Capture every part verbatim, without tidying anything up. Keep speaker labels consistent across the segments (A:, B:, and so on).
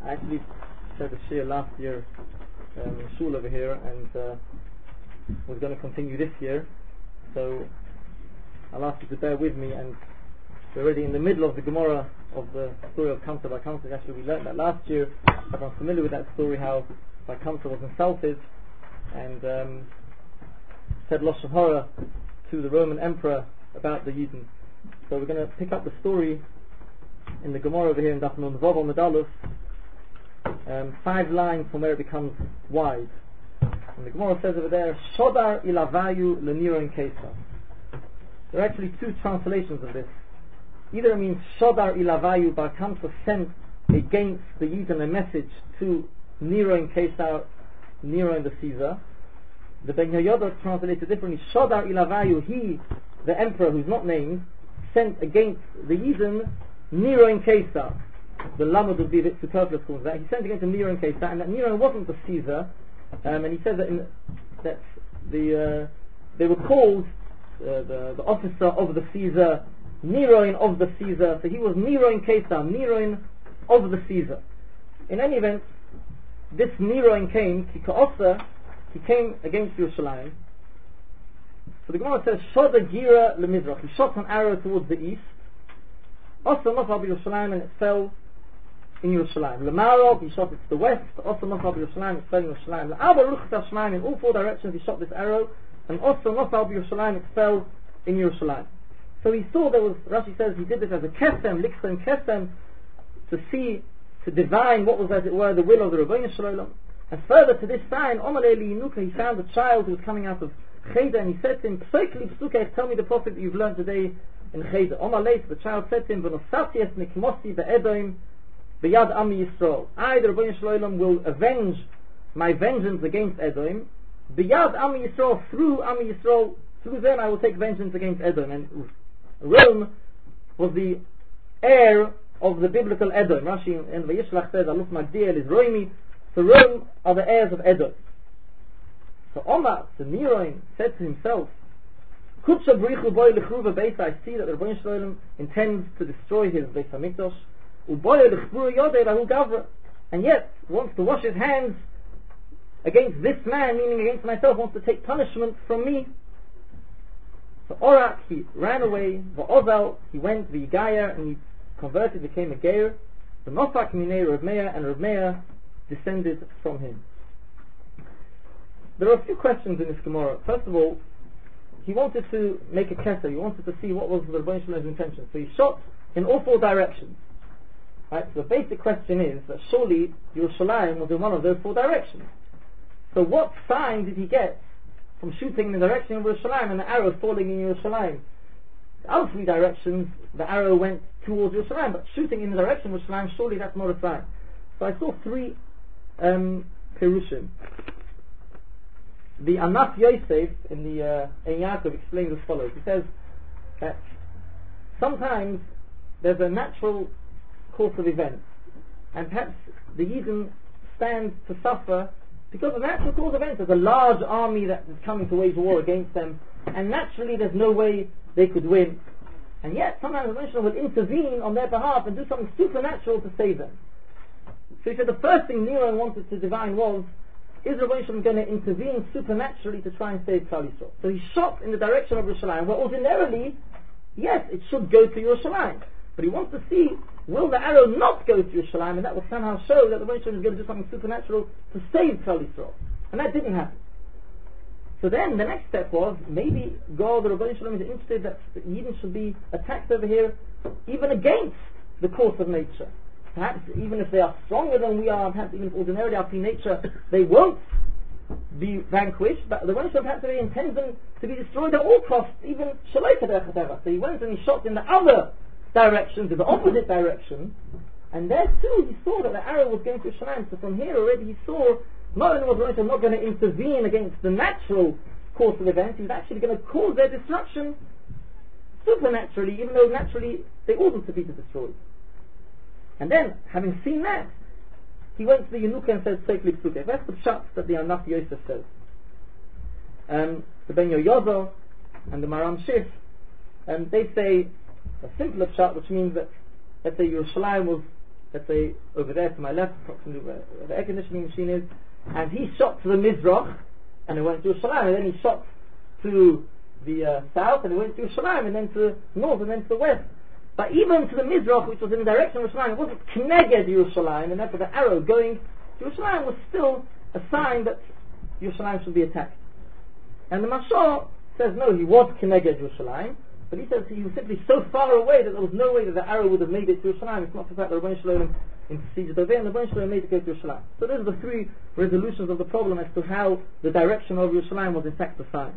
A: I actually said a shir last year um, in shul over here, and uh, was going to continue this year. So I'll ask you to bear with me, and we're already in the middle of the Gemara of the story of Kamsa by Kamsa. Actually, we learned that last year. Everyone's familiar with that story, how by Kamsa was insulted and um, said Lashon Hara to the Roman Emperor about the Yidden. So we're going to pick up the story in the Gemara over here in Daf Nun Vav Amud Aleph, um, five lines from where it becomes wide. And the Gemara says over there, Shodar ilavayu leniron kesa. There are actually two translations of this. Either it means Shodar ilavayu, Bar Kamsa sent against the Yidden a message to Nero in Caesar, Nero in the Caesar. The Ben Yehoyada translated differently. Shodar ilavayu, he, the emperor who's not named, sent against the Yidden Nero in Caesar. The Lamed would be a bit superfluous called that. He sent against him Nero in Caesar, and that Nero wasn't the Caesar. Um, and he says that, in, that the uh, they were called uh, the, the officer of the Caesar Neroin of the Caesar. So he was Neroin Caesar, Neroin of the Caesar. In any event, this Neroin came, Kikaosa, he came against Yerushalayim. So the Gemara says, Shoda Gira Lemizrach. He shot an arrow towards the east. Also Nafal Yerushalayim, and it fell in Yerushalayim. Lemarov, he shot it to the west. Also Nafal Yerushalayim, it fell in Yerushalayim. Le'aba Ruchat HaShamayim, in all four directions he shot this arrow. And also Nafal Yerushalayim, it fell in Yerushalayim. So he saw there was, Rashi says he did this as a kesem, liksem kesem, to see, to divine what was as it were the will of the Rebbeinu Shalom. And further to this sign, Omar Eli Yinuka, he found a child who was coming out of Cheder, and he said to him, Psoikli Psukeh, tell me the prophet that you've learned today in Cheder. Omar Leis, the child said to him, V'nosati es nikmosi be'edoim b'yad Ami Yisrael. I, the Rebbeinu Shalom, will avenge my vengeance against Edom, b'yad Ami Yisrael, through Ami Yisrael, through them I will take vengeance against Edom. And Rome was the heir of the biblical Edom. Rashi in Vayishlach says, Aluf Magdiel is Roimi. So Rome are the heirs of Edom. So Omar, the Neroin, said to himself, Kutsha B'richu Boi L'chruva Beis, I see that the Rebbeinu Shalom intends to destroy his Beis HaMikdash. U'boi L'chbura Yodei Lahu Gavra. And yet, wants to wash his hands against this man, meaning against myself, wants to take punishment from me. So Orak, he ran away. V'ozel, he went, V'yigaya, and he converted, became a Geir. The Nofak Minei Rav Meir, and Rav Meir descended from him. There are a few questions in this Gemara. First of all, he wanted to make a keser. He wanted to see what was the Rebbeinu Shalom's intention. So he shot in all four directions. Right? So the basic question is that surely Yerushalayim was in one of those four directions. So what sign did he get from shooting in the direction of Yerushalayim and the arrow falling in Yerushalayim? The other three directions, the arrow went towards Yerushalayim, but shooting in the direction of Yerushalayim, surely that's not a sign. So I saw three um, Perushim. The Anaf Yosef in the uh, Ein Yaakov explains as follows. He says that sometimes there's a natural course of events, and perhaps the Yidden stand to suffer because of natural course of events. There's a large army that is coming to wage war against them, and naturally there's no way they could win. And yet sometimes the Rebbeinu will intervene on their behalf and do something supernatural to save them. So he said the first thing Nero wanted to divine was, is Rebbeinu going to intervene supernaturally to try and save Klal Yisrael? So he shot in the direction of Yerushalayim, where ordinarily, yes, it should go to Yerushalayim. But he wants to see, will the arrow not go to Yerushalayim, and that will somehow show that the Rebbeinu is going to do something supernatural to save Klal Yisrael. And that didn't happen. So then the next step was, maybe God, the Rebbeinu is interested that the Yidden should be attacked over here, even against the course of nature. Perhaps even if they are stronger than we are, perhaps even if ordinarily our nature, they won't be vanquished, but the Rebbeinu perhaps he intends them to be destroyed at all costs, even Shalei Kadech Hateva. So he went and he shot in the other direction, to the opposite direction, and there too he saw that the arrow was going to Yerushalayim. So from here already he saw not only was the Rebbeinu not going to intervene against the natural course of events, he was actually going to cause their destruction supernaturally, even though naturally they oughtn't to be destroyed. And then, having seen that, he went to the Yenuka and said, Seikli Psukeh. That's the pshat that the Anaf Yosef says. Um, the Ben Yehoyada and the Maram Shif, and they say a simpler pshat, which means that, let's say Yerushalayim was let's say over there to my left, approximately where the air conditioning machine is, and he shot to the Mizrach, and it went to Yerushalayim, and then he shot to the uh, south, and it went to Yerushalayim, and then to the north, and then to the west. But even to the Mizrach, which was in the direction of Yerushalayim, it wasn't Kneged Yerushalayim, and therefore the arrow going to Yerushalayim was still a sign that Yerushalayim should be attacked. And the Mashal says no, he was Kneged Yerushalayim, but he says he was simply so far away that there was no way that the arrow would have made it to Yerushalayim. It's not the fact that Rabbeinu Shalom interceded over, and Rabbeinu Shalom made it go to Yerushalayim. So those are the three resolutions of the problem as to how the direction of Yerushalayim was in fact the sign.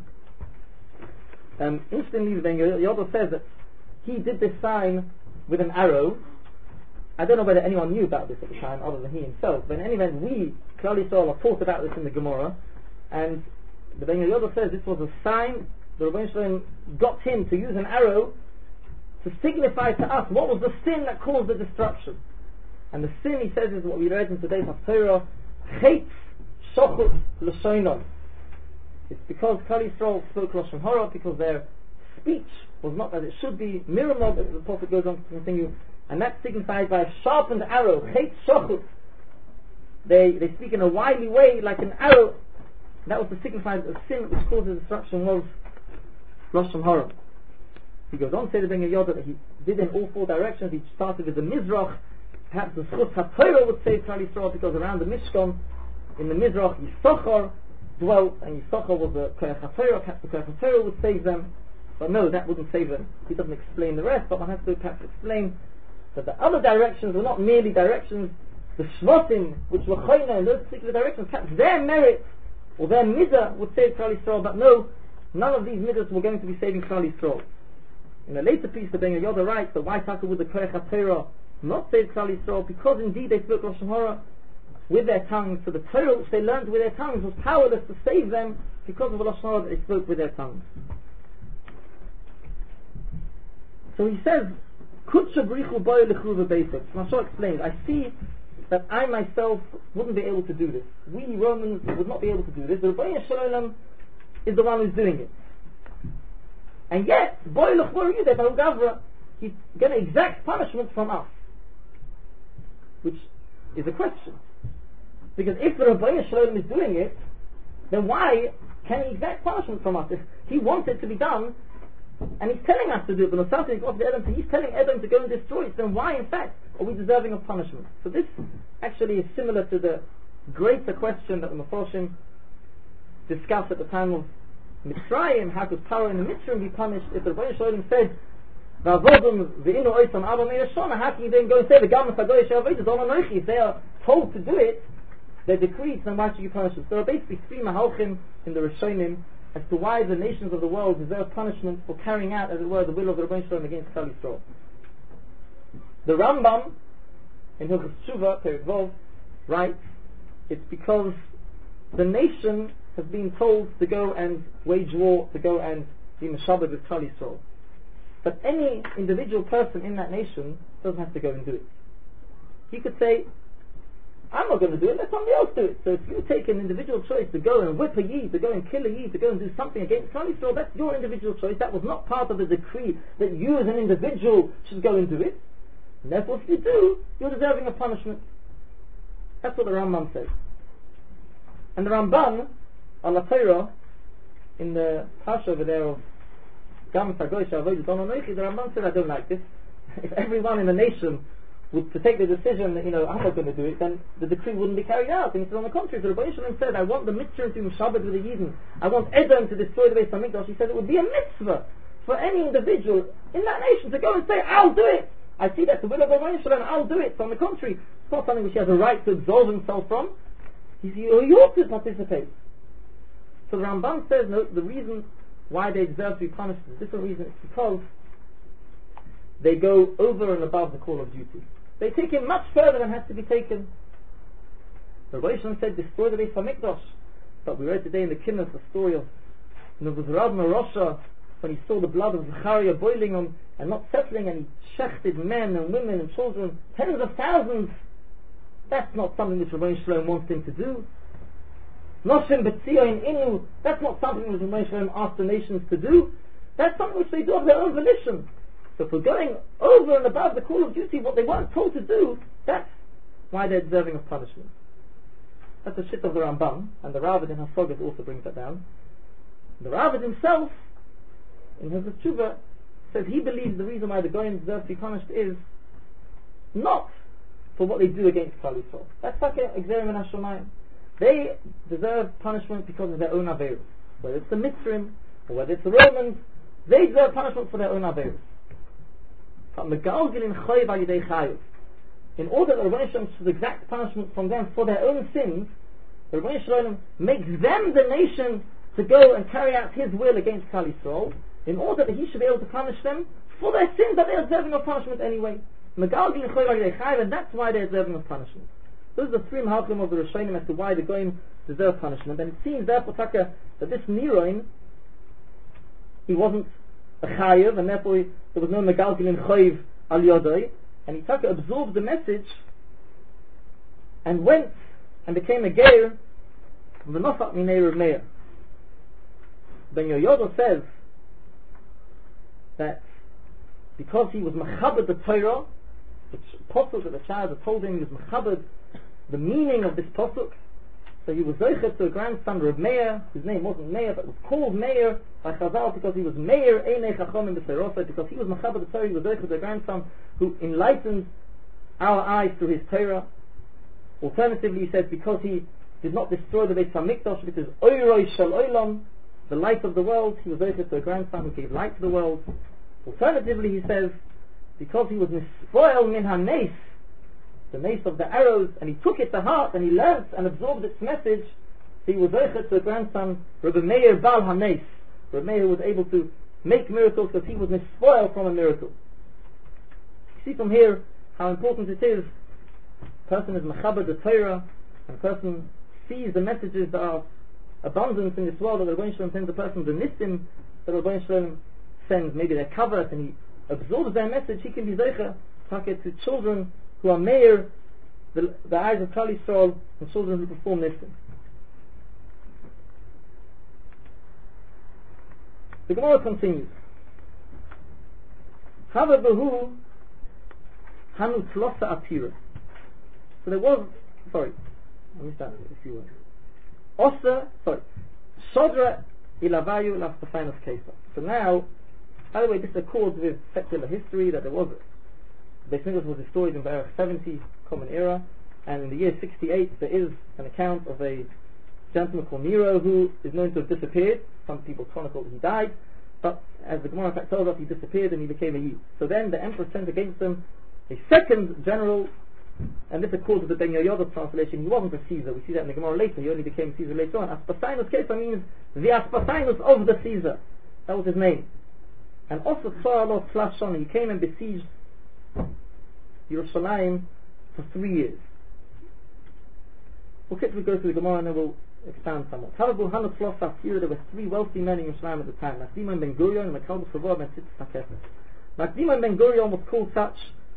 A: Um, interestingly, the Ben Yoda says that he did this sign with an arrow. I don't know whether anyone knew about this at the time other than he himself, but in any event, we, Klal Yisrael, are taught about this in the Gemara, and the Ben Yoda says this was a sign. The Rabbeinu Shalom got him to use an arrow to signify to us what was the sin that caused the destruction. And the sin, he says, is what we read in today's Haftarah, Chetz Shochut L'Shonon. It's because Klal Yisrael spoke Lashon Hara, because their speech was not as it should be. Miramod, the Prophet goes on to continue, and that's signified by a sharpened arrow, Chetz Shochut. They they speak in a wily way, like an arrow. That was to signify that the sin which caused the destruction was Lashon Hara. He goes on to say the Ben Yoda that he did in all four directions. He started with the Mizrach. Perhaps the Schut HaTorah would save Klal Yisrael, because around the Mishkan, in the Mizrach, Yisachar dwelt, and Yisachar was the Koach HaTorah. Perhaps the Koach HaTorah would save them. But no, that wouldn't save them. He doesn't explain the rest, but one has to perhaps explain that the other directions were not merely directions. The Shvatim, which were Chayna in those particular directions, perhaps their merit or their midah would save Klal Yisrael, but no, none of these midahs were going to be saving Klal Yisrael. In a later piece, the Ben Yoda writes that why Taka would the Koach HaTorah not save Klal Yisrael? Because indeed they spoke Lashon Hara with their tongues, so the Torah which they learned with their tongues was powerless to save them because of the Lashon Hara that they spoke with their tongues. So he says, Kutsha B'richu Boy L'chru V'Beisot. Mashal explains, I see that I myself wouldn't be able to do this. We Romans would not be able to do this. The Rabbeinu Shalom is the one who's doing it. And yet, Boy L'chru Gavra, he's going to exact punishment from us. Which is a question. Because if the Rabbeinu Shalom is doing it, then why can he exact punishment from us? If he wants it to be done, and he's telling us to do it, but he's telling Edom to go and destroy it, then why in fact are we deserving of punishment? So this actually is similar to the greater question that the Mefarshim discussed at the time of Mitzrayim. How could Paro in the Mitzrayim be punished if the Rabbeinu Shalom said, how can you then go and say the Gamas HaGoy Shavayt is all Anochi? If they are told to do it, they're decreed, then why should you punish them? So there are basically three Mahalchim in the Rishonim as to why the nations of the world deserve punishment for carrying out, as it were, the will of the Rebbeinu Shalom against Klal Yisrael. The Rambam in Hilchos Tshuva, Perek Vov, writes, it's because the nation has been told to go and wage war, to go and be meshabed with Klal Yisrael. But any individual person in that nation doesn't have to go and do it. He could say, I'm not going to do it, let somebody else do it. So if you take an individual choice to go and whip a Yid, to go and kill a Yid, to go and do something against Klal Yisrael, that's your individual choice. That was not part of the decree that you as an individual should go and do it. And therefore if you do, you're deserving of punishment. That's what the Rambam says. And the Ramban, Allah Torah, in the Parsha over there of Gam Sagoy Shavoy Don Anochi, the Ramban said, I don't like this. If everyone in the nation would to take the decision that, you know, I'm not going to do it, then the decree wouldn't be carried out. And he said, on the contrary, the Rebbeinu Shalom said, I want the mitzvah to be Shabbat with the Yidden. I want Edom to destroy the Beis HaMikdash. He said it would be a mitzvah for any individual in that nation to go and say, I'll do it. I see that's the will of the Rebbeinu Shalom, I'll do it. So on the contrary, it's not something which he has a right to absolve himself from. He, he ought to participate. So the Ramban says, no, the reason why they deserve to be punished is a different reason. It's because they go over and above the call of duty. They take it much further than has to be taken. The Rebbeinu said, destroy the Beis HaMikdash. But we read today in the Kinnos the story of Nebuzaradan Rosha, when he saw the blood of Zechariah boiling on and not settling, and he shechted men and women and children, tens of thousands. That's not something which Rebbeinu Shalom wants him to do. Noshim B'tzion Inu, that's not something which Rebbeinu Shalom asked the nations to do. That's something which they do of their own volition. So for going over and above the call of duty, what they weren't told to do, that's why they're deserving of punishment. That's the shit of the Rambam, and the Ravad in Hasagas also brings that down. The Ravad himself, in his Tshuva, says he believes the reason why the Goyim deserve to be punished is not for what they do against Klal Yisrael. That's like a Exerim and Hashomayim. They deserve punishment because of their own Aveirus. Whether it's the Mitzrim, or whether it's the Romans, they deserve punishment for their own Aveirus. In order that the Rebbeinu Shalom should exact punishment from them for their own sins, the Rebbeinu Shalom makes them the nation to go and carry out His will against Klal Yisrael, in order that He should be able to punish them for their sins that they are deserving of punishment anyway. And that's why they are deserving of punishment. Those are the three mahalchim of the Rishonim as to why the Goyim deserve punishment. And it seems therefore Taka, that this Niroin, he wasn't a chayiv, and therefore he, there was no megalgilin chayiv al yodai, and he Taka absorbed the message and went and became a geir v'nofat minei Rav Meir. Ben Yoyoda says that because he was machabed the Torah, which posuk that the child had told him he was machabed the meaning of this posuk, so he was zeichet to a grandson Rav Meir, whose name wasn't Meir but was called Meir by Chazal because he was Meir Einei Chachomim B'Seirosai, because he was machabed the Torah, he was zeichet to a grandson who enlightened our eyes through his Torah. Alternatively, he says because he did not destroy the Beit HaMikdash, which is Oiroi Shel Olam, the light of the world, he was zeichet to a grandson who gave light to the world. Alternatively, he says because he was nispoil min ha-nes, the nace of the arrows, and he took it to heart and he learnt and absorbed its message, so he was zeichet to a grandson Rabbi Meir Bal ha-nes, Rabbi Meir was able to make miracles because he was nispoil from a miracle. You see from here how important it is. A person is mechaber the Torah, and a person sees the messages that are abundant in this world, that the Rebbeinu Shalom sends a person the nissim that the Rebbeinu Shalom sends, maybe their covet, and he absorbs their message. He can be zeicha to children who are meir the, the eyes of Klal Yisrael, and children who perform nissim. The Gemara continues. Hava behu hanu tlosa atira. So there was, sorry, let me start with a few words. Osa, sorry, Shodra ilavayu laftafainus kesa. So now, by the way, this accords with secular history that there was, Beis Mikdash was destroyed in Baruch seventy, Common Era, and in the year sixty-eight there is an account of a gentleman called Nero who is known to have disappeared. Some people chronicle that he died, but as the Gemara in fact tells us, he disappeared and he became a Yid. So then the emperor sent against him a second general, and this accords with the Ben Yoyoda's translation. He wasn't a Caesar. We see that in the Gemara later. He only became Caesar later on. Aspasinus Caesar means the Aspasinus of the Caesar. That was his name. And also Tzaralot Slashon, he came and besieged Yerushalayim for three years. We'll quickly go through the Gemara and then we'll expand somewhat. There were three wealthy men in Yerushalayim at the time. Nachdimon ben Gurion and Makalbus Ravor ben Tzitzis HaKesef. Nachdimon ben Gurion was called such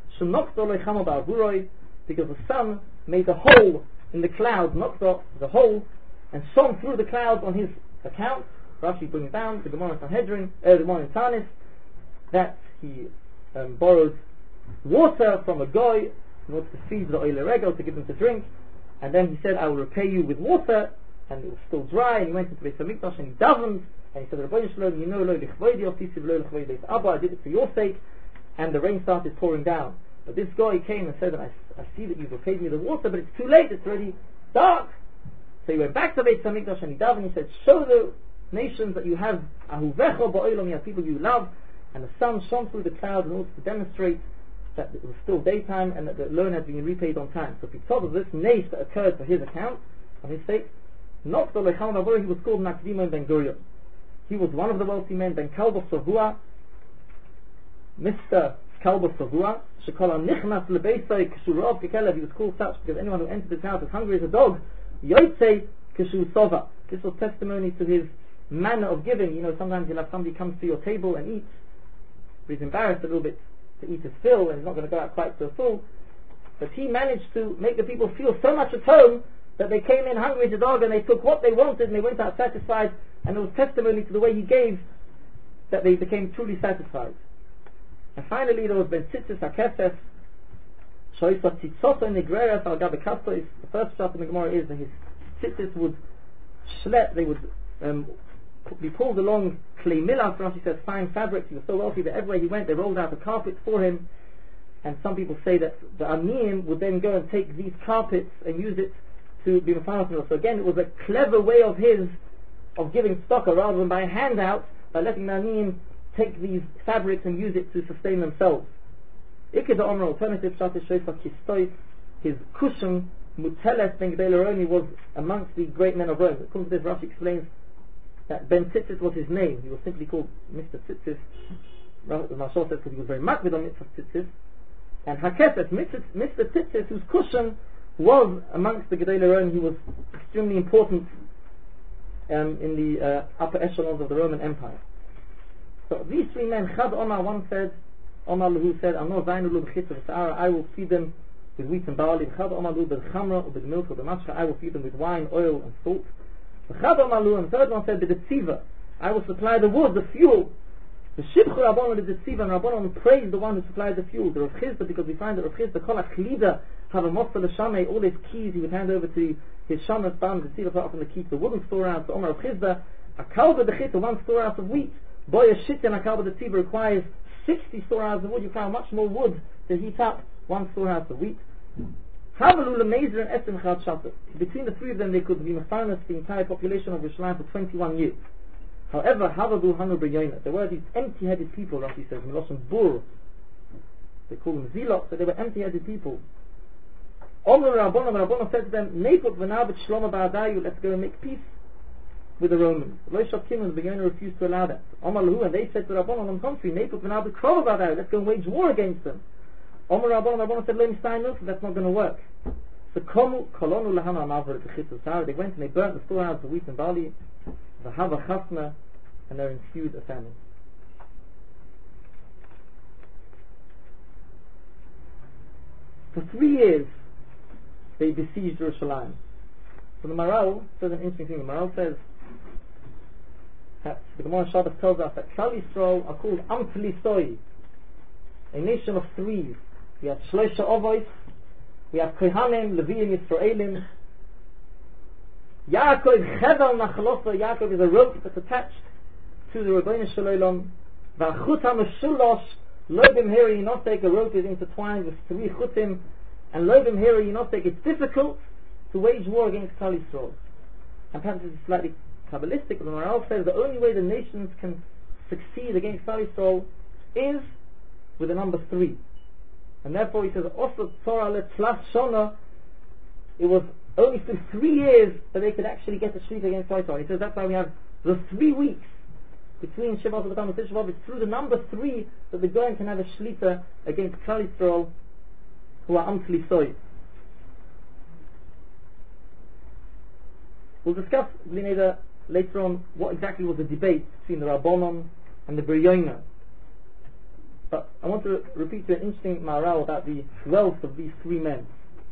A: because the sun made a hole in the clouds, Nokta, the hole, and shone through the clouds on his account. Rashi brings down the Gemara in Sanhedrin, uh, the Gemara in Tanis, that he um, borrowed water from a guy in order to feed the oile regel, to give them to drink, and then he said, I will repay you with water, and it was still dry, and he went into Beit HaMikdash and he davened, and he said, Rebbeinu Shalom, you know, lo lichvoidi of tisiv lo lichvoidi Abba, I did it for your sake, and the rain started pouring down. But this guy came and said, I, I see that you've repaid me the water, but it's too late, it's already dark. So he went back to Beit HaMikdash and he davened, and he said, show the nations that you have ahuvecha ba'olam, you have people you love, and the sun shone through the clouds in order to demonstrate that it was still daytime and that the loan had been repaid on time. So because of this nace that occurred for his account, on his sake, not the Lecham Avor, he was called Nakdimon ben Gurion. He was one of the wealthy men. Ben Kalbo Savua, Mister Kalbo Savua, Shekola Nichnas Lebeisai Kshurov Kekelev, he was called such because anyone who entered his house as hungry as a dog, Yotzei Kishu Sova. This was testimony to his manner of giving. You know, sometimes you'll have somebody comes to your table and eats, but he's embarrassed a little bit to eat his fill and he's not going to go out quite so full. But he managed to make the people feel so much at home that they came in hungry as a dog and they took what they wanted and they went out satisfied, and it was testimony to the way he gave that they became truly satisfied. And finally there was Ben Tzitzis HaKesef, Shoyfa Tzitzoto Negreres Al Gabe Kastois. The first chapter in the Gemara is that his tzitzis would schlep, they would um, be pulled along clay milas. Rashi says fine fabrics. He was so wealthy that everywhere he went they rolled out a carpet for him. And some people say that the Aniyim would then go and take these carpets and use it to be mefarnas. So again, it was a clever way of his of giving tzedakah rather than by a handout, by letting the Aniyim take these fabrics and use it to sustain themselves. Ikeda Omer, alternative Shatish Shoyfa Kistois, his cushion Muteles ben Gdeleroni was amongst the great men of Rome. According to this, Rashi explains that Ben Tzitzis was his name. He was simply called Mister Tzitzis. Mashal says because he was very much with on Mister Tzitzis. And Hakefet, Mister Tzitzis, whose cushion was amongst the Gedei Leroni, he was extremely important um, in the uh, upper echelons of the Roman Empire. So these three men, Chad Omar, one said, Omar who said, I will feed them with wheat and barley. Chad Omar with chamra, with milk, or the mashcha, I will feed them with wine, oil, and salt. Chad Omar, and the third one said, with the tziva, I will supply the wood, the fuel. The Shibchu Rabbanon is the Tziva, and Rabbanon praised the one who supplied the fuel. The Rav Chizda, because we find that Rav Chizda, Kol HaChlida, have a Mosel Shamei, all his keys he would hand over to his Shamas Bam, the Tziva apart from the keep, the wooden storehouse, the Omer of Chizda, a Kalba the Chita, one storehouse of wheat. Boy, a Shit and a Kalba the Tziva requires sixty storehouses of wood. You find much more wood to heat up one storehouse of wheat. Havalula Mezer and Essen Chad Shatter. Between the three of them, they could be mefarnas the entire population of Yerushalayim for twenty-one years. However, Havadu Hanu B'Yoyna, there were these empty-headed people, Rashi says, Meloshem Bur. They call them Zilot, so they were empty-headed people. Omer Rabbanon, Rabbanon said to them, Nepot v'nabit Shloma ba'adayu, let's go and make peace with the Romans. Lo Shakim and B'Yoyna refused to allow that. Omer Lahu, and they said to Rabbanon, on the contrary, Nepot v'nabit Krova ba'adayu, let's go and wage war against them. Omer Rabbanon, Rabbanon said, Lo Mistayin, that's not going to work. So Komu, Kolonu Lahana Amavar at the Chitzah, they went and they burnt the storehouse of wheat and barley, the Hava Chasna, and there ensued a famine. For three years they besieged Yerushalayim. So the Maral says an interesting thing. The Maral says that the Gemara Shabbos tells us that Klal Yisrael are called Am Tlisoi, a nation of threes. We have Shloisha Ovois, we have Kohanim, Leviim, Yisraelim. Yaakov Chevel Nachalosa, Yaakov is a rope that's attached to the Rebbeinu Shalom. V'achut HaMeshulosh, Loibim Hiri Yinosek, a rope is intertwined with three chutim, and Loibim Hiri Yinosek, it's difficult to wage war against Klal Yisrael. And perhaps it's slightly Kabbalistic, but the Maral says the only way the nations can succeed against Klal Yisrael is with the number three. And therefore he says, Osa Torah Letzlas Shona, it was only through three years that they could actually get the Shlita against Klal Yisrael. He says that's why we have the three weeks between Shabbat and B'Tam and Tisha B'Av. It's through the number three that the Goyim can have a Shlita against Klal Yisrael, who are Am Tlisoi. We'll discuss later on what exactly was the debate between the Rabbanon and the B'Yoyna. But I want to repeat an interesting Maral about the wealth of these three men.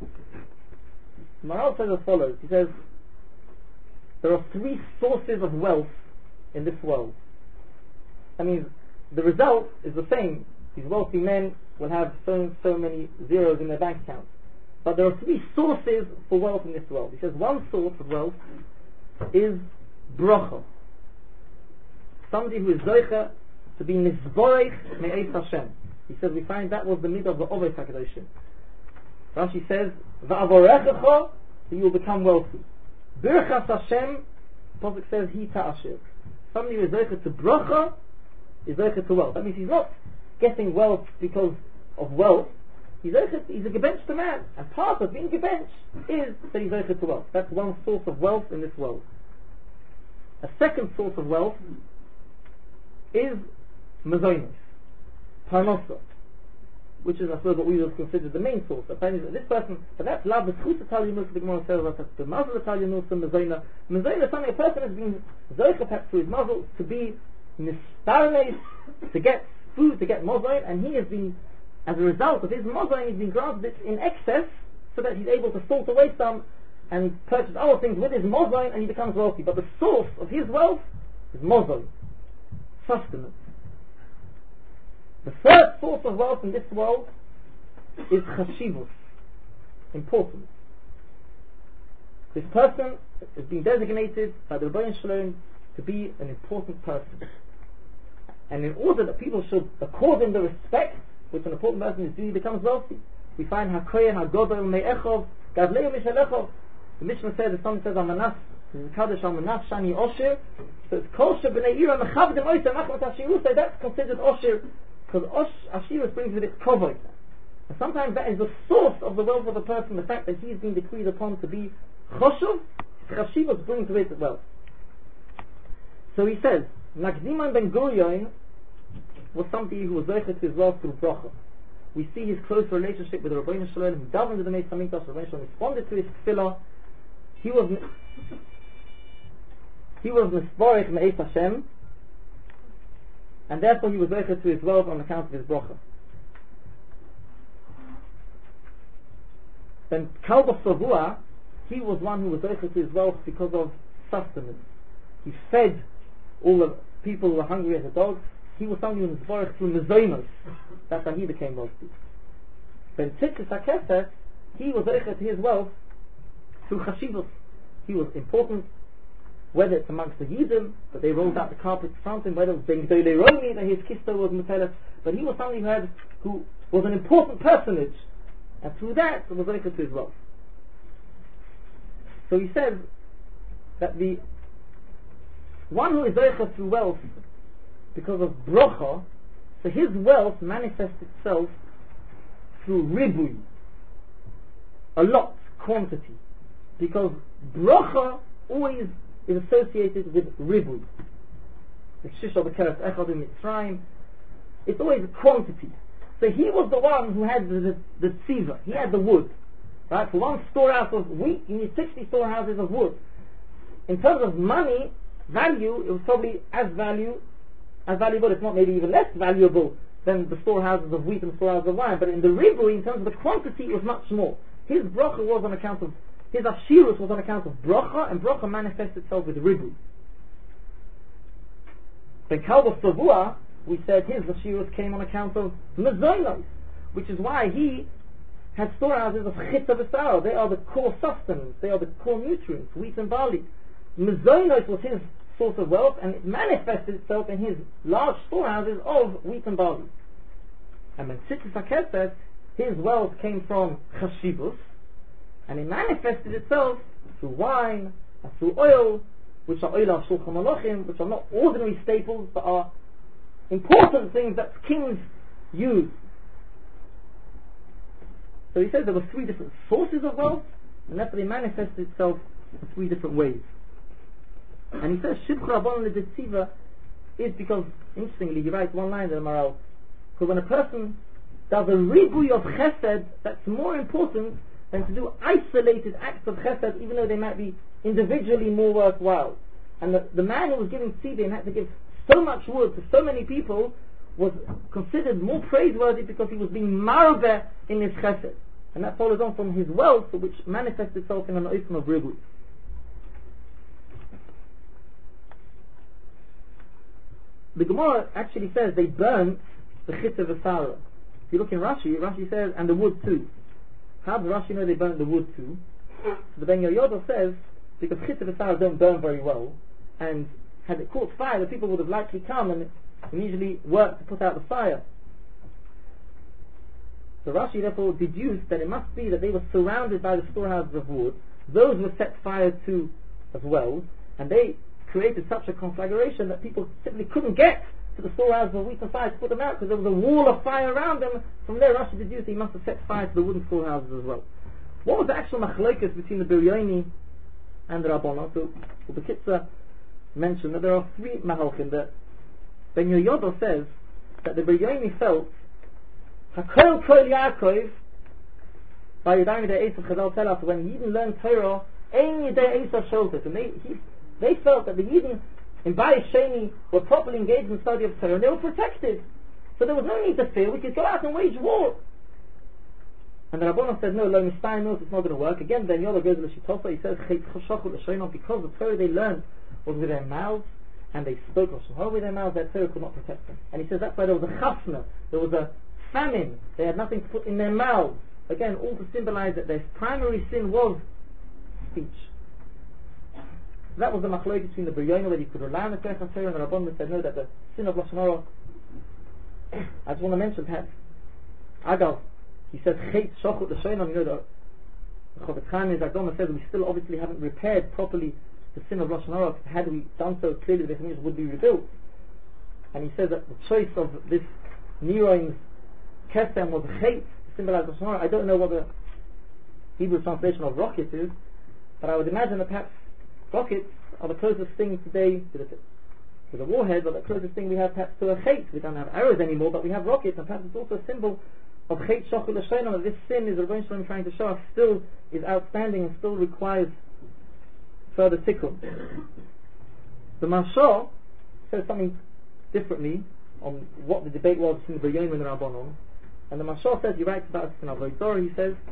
A: Maral says as follows. He says there are three sources of wealth in this world. That means the result is the same. These wealthy men will have so so many zeros in their bank account. But there are three sources for wealth in this world. He says one source of wealth is bracha. Somebody who is zoicha to be nizborech me'eis Hashem. He says we find that was the midah of the Oveis HaKadoshim. Rashi says va'avorechecha, you will become wealthy. Birchas Hashem, Pasuk says he ta'ashir. Somebody who is zoicha to bracha is zoicha to wealth. That means he's not getting wealth because of wealth. He's a, he's a gebench man, and part of being gebench is that he's zoicha to wealth. That's one source of wealth in this world. A second source of wealth is mazonos, parnosa, which is, I suppose, what we would consider the main source. That this person, but that's love, the truth of Talmud, the Gemara tells us that's the muzzle of Talmud, the mazona. Mazona is something a person has been zoicha perhaps through his muzzle to be nistarnes, to get food, to get mozon, and he has been, as a result of his mozon, he's been granted it in excess so that he's able to salt away some and purchase other things with his mozon, and he becomes wealthy. But the source of his wealth is mozon, sustenance. The third source of wealth in this world is chashivus, important. This person is being designated by the Rebbeinu Shalom to be an important person. And in order that people should accord him the respect which an important person is due, he becomes wealthy. We find HaKoyen HaGodol Me'echov Gadleu Mishalechov. The Mishnah says, if someone says Amanas, this is Kaddish Amanas Shani Osher, so it's Kol Shebnei Ira Mechavdim Oisem Achmat Hashirusay, that's considered Osher, because Osh Ashirus brings with it Kovod. And sometimes that is the source of the wealth of a person, the fact that he is being decreed upon to be Choshev, Chashivus brings with it wealth. So he says, Nagdiman Ben Gurion was somebody who was zeicher to his wealth through bracha. We see his close relationship with the Rebbeinu Shalom. He davened to the Meis Hamikdash. The Rebbeinu Shalom responded to his tefillah. He was he was nisborech me'eis Hashem, and therefore he was zeicher to his wealth on account of his bracha. Then Kalba Savua, he was one who was zeicher to his wealth because of sustenance. He fed all the people who were hungry as a dog. He was somebody who was born through mezonos. That's how he became wealthy. Then Tzidkis HaKesef, he was zeicher to his wealth through chashivos. He was important, whether it's amongst the Yidden, that they rolled out the carpet in front of him, whether it was Ben Gdolei Romi, that his kisto was metelet, but he was somebody who had, who was an important personage, and through that was zeicher to his wealth. So he says that the one who is zeicher through wealth because of brocha, so his wealth manifests itself through ribui, a lot, quantity, because brocha always is associated with ribui. The shish of the keres echad in Mitzrayim, it's always quantity. So he was the one who had the, the, the tziva, he had the wood. Right? For one storehouse of wheat, you need sixty storehouses of wood. In terms of money, value, it was probably as value as valuable, if not maybe even less valuable than the storehouses of wheat and storehouses of wine. But in the ribu, in terms of the quantity, it was much more. His bracha was on account of, his ashirus was on account of bracha, and bracha manifests itself with ribu. Then Kalba Savua, we said his ashirus came on account of mezonos, which is why he had storehouses of chitza v'sara. They are the core sustenance, they are the core nutrients, wheat and barley. Mezonos was his source of wealth, and it manifested itself in his large storehouses of wheat and barley. And when Tzidkis HaKesef, his wealth came from chashivus, and it manifested itself through wine and through oil, which are oil of shulchan malachim, which are not ordinary staples, but are important things that kings use. So he says there were three different sources of wealth, and therefore they manifested itself in three different ways. And he says Shibcha Rabbanon L'Detziva is because, interestingly, he writes one line in the Maral, because when a person does a ribui of chesed, that's more important than to do isolated acts of chesed, even though they might be individually more worthwhile. And the, the man who was giving tzibah and had to give so much wood to so many people was considered more praiseworthy because he was being marabeh in his chesed. And that follows on from his wealth, which manifests itself in an oifen of ribui. The Gemara actually says they burnt the chitza v'sara. If you look in Rashi, Rashi says, and the wood too. How does Rashi know they burnt the wood too? So the Ben Yoda says, because chitza v'sara don't burn very well, and had it caught fire, the people would have likely come and immediately worked to put out the fire. So Rashi therefore deduced that it must be that they were surrounded by the storehouses of wood. Those were set fire to as well, and they created such a conflagration that people simply couldn't get to the storehouses of wheat and fire to put them out, because there was a wall of fire around them. From there Rashi deduced he must have set fire to the wooden storehouses as well. What was the actual machlokes between the Biryoni and the Rabbanon? So, so the Kitzur mentioned that there are three mahalchim. That Ben Yoda says that the Biryoni felt Hakol Kol Yaakov by Yadayim Yidei Esav Chazal tell us when Yidden learned Torah Ein Yidei Esav Sholtet, and they he, they felt that the Yidden in Bayis Sheni were properly engaged in the study of Torah and they were protected, so there was no need to fear. We could go out and wage war. And the Rabbanon said no, Lo Mistayim knows it's not going to work. Again Ben Yoda goes to the Shitofa, he says because the Torah they learned was with their mouths and they spoke Lashon Hara with their mouths, that Torah could not protect them. And he says that's why there was a chasna, there was a famine. They had nothing to put in their mouths. Again, all to symbolize that their primary sin was speech. That was the machlokes between the B'riyona, whether you could rely on the Koach HaTorah, and the Rabbanon said no, that the sin of Lashon Hara. I just want to mention perhaps Agav, he says Chet Shochut L'Shonon. You know, the Chofetz Chaim is Agdoma says we still obviously haven't repaired properly the sin of Lashon Hara. Had we done so, clearly the Beit HaMikdash would be rebuilt. And he says that the choice of this Niroin's Kesem was Chet to symbolize Lashon Hara. I don't know what the Hebrew translation of rocket is, but I would imagine that perhaps rockets are the closest thing today to the, to the warhead, or the closest thing we have perhaps to a Chet. We don't have arrows anymore, but we have rockets, and perhaps it's also a symbol of Chet Shochut L'Shonon, that this sin is the Rebbeinu Shalom trying to show us still is outstanding and still requires further tikkun. The Mashal says something differently on what the debate was between the B'riyona and the Rabbanon. And the Mashal says, he writes about it in Avodah Zarah, he says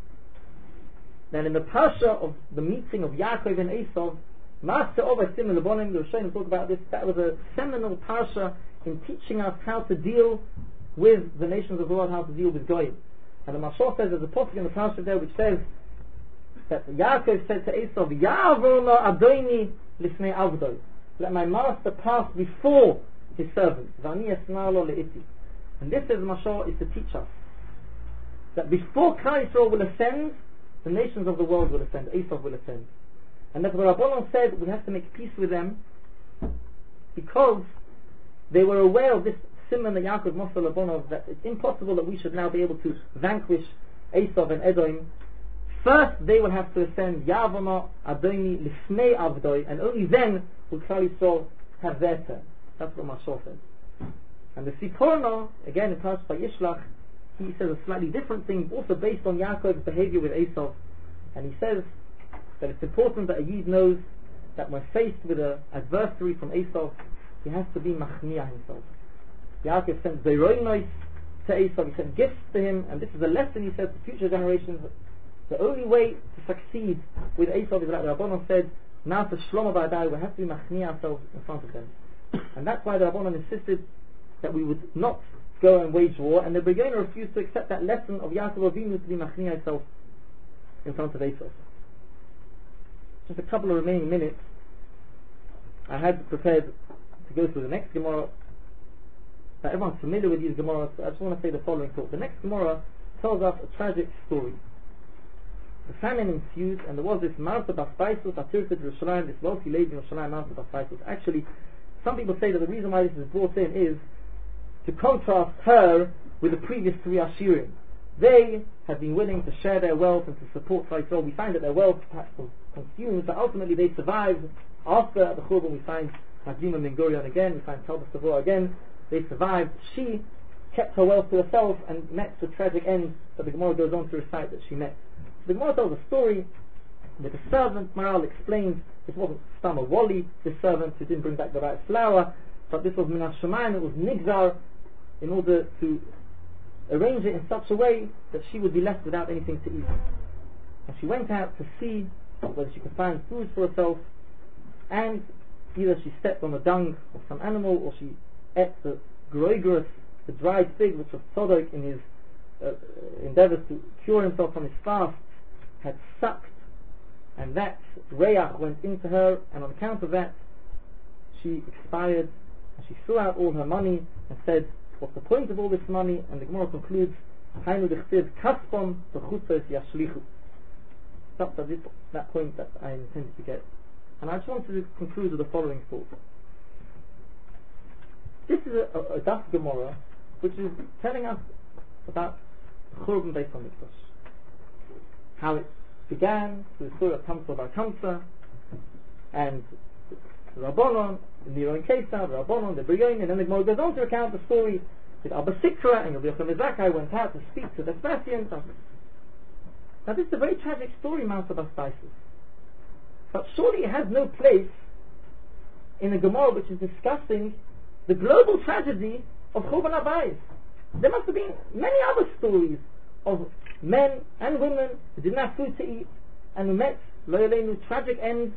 A: that in the Parsha of the meeting of Yaakov and Esau, Master of Asim and Rabbanim, the Rishonim talk about this, that was a seminal Parsha in teaching us how to deal with the nations of the world, how to deal with Goyim. And the Mashal says there's a pasuk in the Parsha there which says that Yaakov said to Esau, Ya'avorna Adoni Lifnei Avdoi, let my master pass before his servant. Vani Esna Lo Le'iti. And this, says Mashal, is to teach us that before Klal Yisrael will ascend, the nations of the world will ascend, Esau will ascend. And that's what Rabbanon said, we have to make peace with them because they were aware of this Simon and Yaakov Moshe Rabbanon, that it's impossible that we should now be able to vanquish Esau and Edom. First they will have to ascend Yavama Adoni Lifnei Avdoi, and only then will Klal Yisrael have their turn. That's what Mashal says. And the Siporno, again in Parshat Yishlach, he says a slightly different thing, also based on Yaakov's behavior with Esau. And he says that it's important that a Yid knows that when faced with an adversary from Esau, he has to be machniah himself. Yaakov sent Zeroinois to Esau, he sent gifts to him, and this is a lesson, he says, to future generations. The only way to succeed with Esau is like the Rabbanon said, now to Shlomo Ba'adai, we have to be machniah ourselves in front of them. And that's why the Rabbanon insisted that we would not go and wage war, and the B'riyona refused to accept that lesson of Yaakov Avinu to be machniah himself in front of Esau. Just a couple of remaining minutes. I had prepared to go through the next Gemara. Now, everyone's familiar with these Gemaras, so I just want to say the following thought. The next Gemara tells us a tragic story. The famine ensued, and there was this Martha Bas Baisus, Atirta Yerushalayim, this wealthy lady in Yerushalayim, Martha Bas Baisus. Actually, some people say that the reason why this is brought in is to contrast her with the previous three Ashirim. They had been willing to share their wealth and to support Israel. We find that their wealth perhaps was consumed, but ultimately they survived. After the Churban, we find Hadima Ben Gurion again, we find Talbot Savoy again. They survived. She kept her wealth to herself and met the tragic end that the Gemara goes on to recite that she met. The Gemara tells a story with a servant. Maral explains this wasn't Stama Wali, this servant who didn't bring back the right flour, but this was Minas Shemayim, it was Nigzar, in order to arrange it in such a way that she would be left without anything to eat. And she went out to see whether she could find food for herself, and either she stepped on the dung of some animal, or she ate the groigerus, the dried fig, which was Tzodok in his uh, endeavors to cure himself from his fast, had sucked, and that reyach went into her, and on account of that she expired, and she threw out all her money and said, what's the point of all this money? And the Gemara concludes, Hainu dechtiv kaspon b'chutzos yashlichu. That's that point that I intended to get. And I just wanted to conclude with the following thought. This is a, a, a Daf Gemara which is telling us about Churban Beis HaMikdash. How it began with Surah Kamsa Bar Kamsa, and the Rabbanon, the Nero and Kesar, the Rabbanon, the B'riyona, and then the Gemara goes on to account the story with Abba Sikra and Rabbi Yochanan Zakkai went out to speak to the Vespasians. Now this is a very tragic story, Mount Abbas Baisus. But surely it has no place in a Gemara which is discussing the global tragedy of Churban Abayis. There must have been many other stories of men and women who didn't have food to eat and who met Lo Yaleinu tragic ends.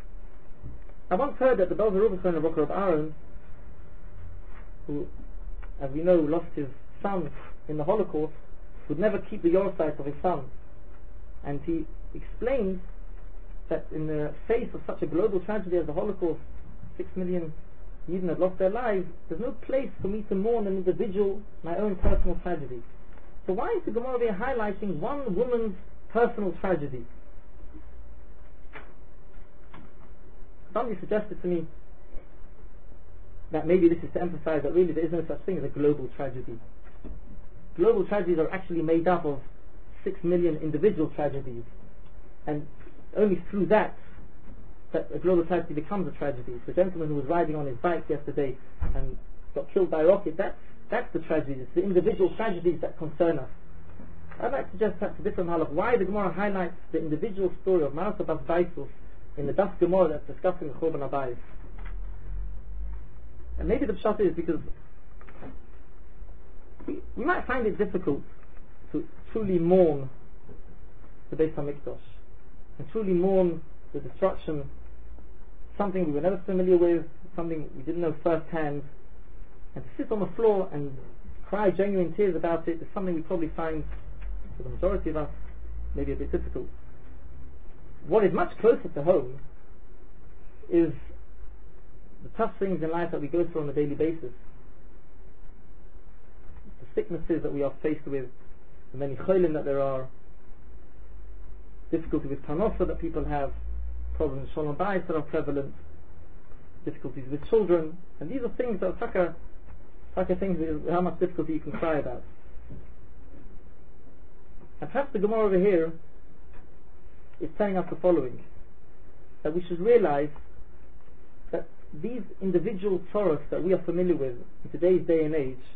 A: I once heard that the Baal Zerubbabel of Rocker of Aaron, who as we know, lost his son in the Holocaust, would never keep the yortzeit of his son. And he explained that in the face of such a global tragedy as the Holocaust, six million Yidden had lost their lives, there's no place for me to mourn an individual, my own personal tragedy. So why is the Gemara here highlighting one woman's personal tragedy? Somebody suggested to me that maybe this is to emphasize that really there is no such thing as a global tragedy. Global tragedies are actually made up of six million individual tragedies, and only through that that a global tragedy becomes a tragedy. The gentleman who was riding on his bike yesterday and got killed by a rocket, that's, that's the tragedy. It's the individual tragedies that concern us. I'd like to suggest perhaps a different halach. Why the Gemara highlights the individual story of Martha Bas Baisus in the Das Gemara that's discussing the Churban Abayis. And maybe the pshat is because we, we might find it difficult to truly mourn the Beis HaMikdash and truly mourn the destruction, something we were never familiar with, something we didn't know firsthand, and to sit on the floor and cry genuine tears about it is something we probably find, for the majority of us, maybe a bit difficult. What is much closer to home is the tough things in life that we go through on a daily basis, the sicknesses that we are faced with, the many cholim that there are, difficulty with parnasa that people have, problems with shalom bayis that are prevalent, difficulties with children, and these are things that are taka, taka things with how much difficulty you can cry about. And perhaps the Gemara over here is telling us the following, that we should realize that these individual sorrows that we are familiar with in today's day and age,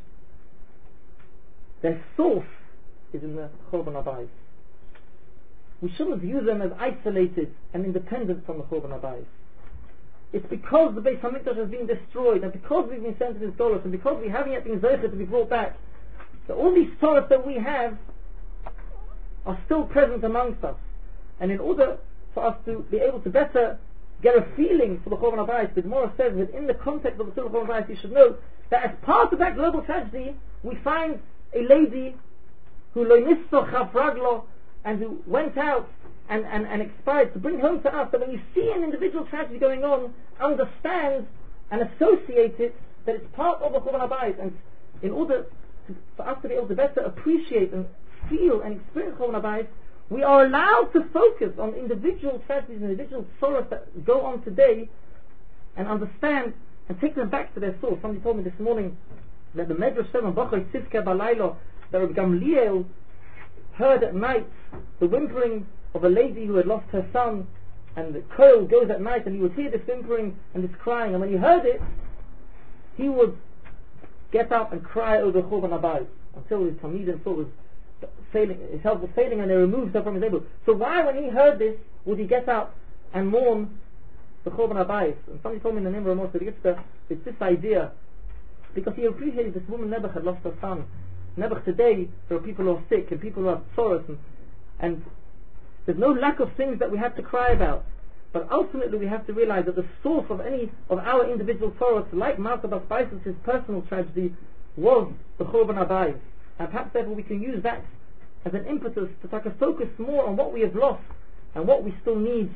A: their source is in the Churban Abayis. We shouldn't view them as isolated and independent from the Churban Abayis. It's because the Beis HaMikdash has been destroyed, and because we've been sent to this Golos, and because we haven't yet been Zeicher to be brought back, that all these sorrows that we have are still present amongst us. And in order for us to be able to better get a feeling for the Churban Abayis, the Gemara says within the context of the Churban Abayis, you should know that as part of that global tragedy, we find a lady who lo nisso chavraglo, and who went out and, and, and expired, to bring home to us that when you see an individual tragedy going on, understand and associate it, that it's part of the Churban Abayis. And in order to, for us to be able to better appreciate and feel and experience Churban Abayis, we are allowed to focus on individual tragedies and individual sorrows that go on today, and understand and take them back to their source. Somebody told me this morning that the Medrash said on Bachoi Tzivkei Balaylo that Rabbi Gamliel heard at night the whimpering of a lady who had lost her son, and the koil goes at night and he would hear this whimpering and this crying, and when he heard it, he would get up and cry over Churban Abayis until his Talmidim thought was failing, his health was failing, and they removed her from his able. So why, when he heard this, would he get up and mourn the Churban Abayis? And somebody told me in the name of Ramosha Yitzchak, it's this idea, because he appreciated this woman Nebuch had lost her son. Nebuch, today there are people who are sick and people who have sorrows, and, and there's no lack of things that we have to cry about. But ultimately we have to realize that the source of any of our individual sorrows, like Martha Bas Baisus' personal tragedy, was the Churban Abayis. And perhaps therefore we can use that as an impetus to take a focus more on what we have lost and what we still need,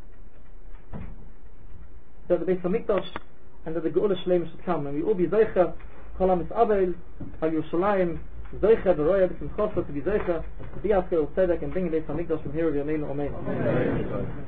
A: that the Beis HaMikdash and that the Geula Shleima should come, and we all be Zeicha Kol HaMis'abel Al Yerushalayim, Zeicha V'roya B'simchosa, to be Zeicha to be Asker Tzedek and bring Beis HaMikdash from here of Yameinu Amen.